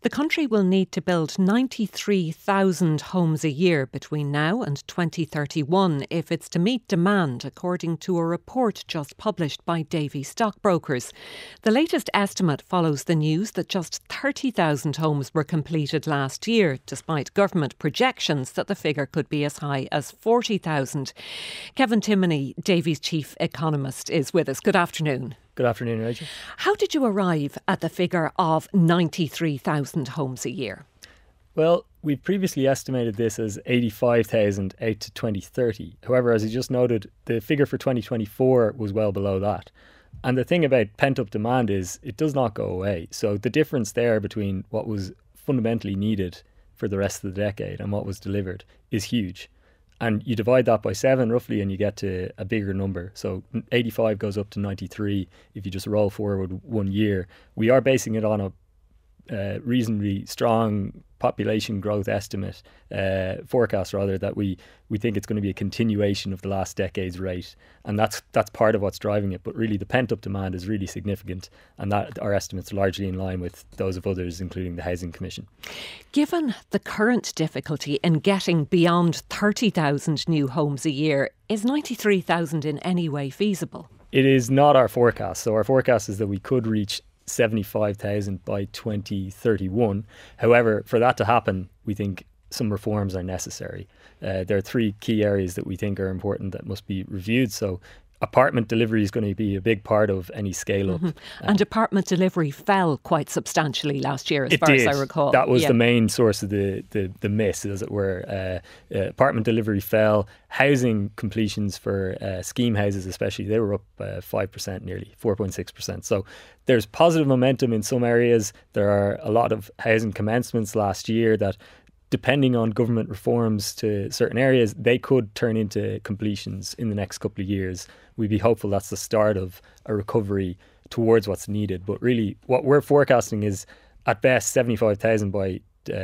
The country will need to build 93,000 homes a year between now and 2031 if it's to meet demand, according to a report just published by Davy Stockbrokers. The latest estimate follows the news that just 30,000 homes were completed last year, despite government projections that the figure could be as high as 40,000. Kevin Timoney, Davy's chief economist, is with us. Good afternoon. Good afternoon, Rachel. How did you arrive at the figure of 93,000 homes a year? Well, we previously estimated this as 85,000 out to 2030. However, as you just noted, the figure for 2024 was well below that. And the thing about pent-up demand is it does not go away. So the difference there between what was fundamentally needed for the rest of the decade and what was delivered is huge. And you divide that by 7 roughly and you get to a bigger number. So 85 goes up to 93 if you just roll forward 1 year. We are basing it on a reasonably strong population growth estimate, forecast rather, that we think it's going to be a continuation of the last decade's rate. And that's part of what's driving it. But really the pent-up demand is really significant, and that our estimates are largely in line with those of others, including the Housing Commission. Given the current difficulty in getting beyond 30,000 new homes a year, is 93,000 in any way feasible? It is not our forecast. So our forecast is that we could reach 75,000 by 2031. However, for that to happen, we think some reforms are necessary. There are 3 key areas that we think are important that must be reviewed. So apartment delivery is going to be a big part of any scale-up. And apartment delivery fell quite substantially last year, as far as I recall. That was the main source of the miss, as it were. Apartment delivery fell. Housing completions for scheme houses especially, they were up 5% nearly, 4.6%. So there's positive momentum in some areas. There are a lot of housing commencements last year that, depending on government reforms to certain areas, they could turn into completions in the next couple of years. We'd be hopeful that's the start of a recovery towards what's needed. But really, what we're forecasting is, at best, 75,000 by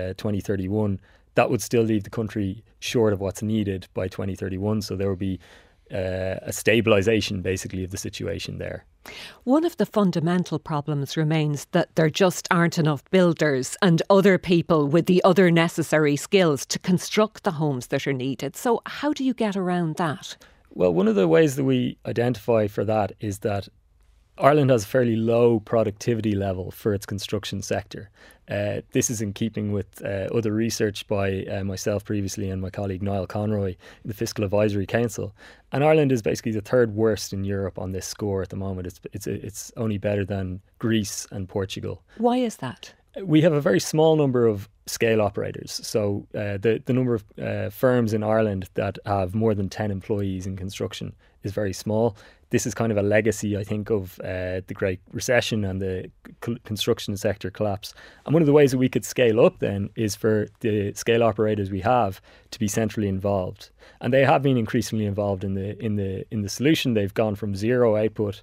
2031. That would still leave the country short of what's needed by 2031. So there will be a stabilisation, basically, of the situation there. One of the fundamental problems remains that there just aren't enough builders and other people with the other necessary skills to construct the homes that are needed. So how do you get around that? Well, one of the ways that we identify for that is that Ireland has a fairly low productivity level for its construction sector. This is in keeping with other research by myself previously and my colleague Niall Conroy in the Fiscal Advisory Council. And Ireland is basically the 3rd worst in Europe on this score at the moment. It's only better than Greece and Portugal. Why is that? We have a very small number of scale operators. So the number of firms in Ireland that have more than 10 employees in construction is very small. This is kind of a legacy, I think, of the Great Recession and the construction sector collapse. And one of the ways that we could scale up then is for the scale operators we have to be centrally involved. And they have been increasingly involved in the solution. They've gone from zero output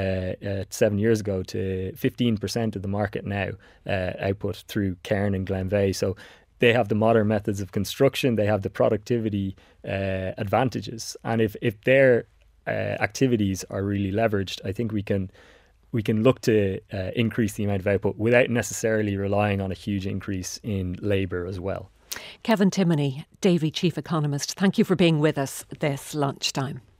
7 years ago to 15% of the market now output through Cairn and Glenveagh. So they have the modern methods of construction. They have the productivity advantages. And if their activities are really leveraged, I think we can look to increase the amount of output without necessarily relying on a huge increase in labour as well. Kevin Timoney, Davy Chief Economist, thank you for being with us this lunchtime.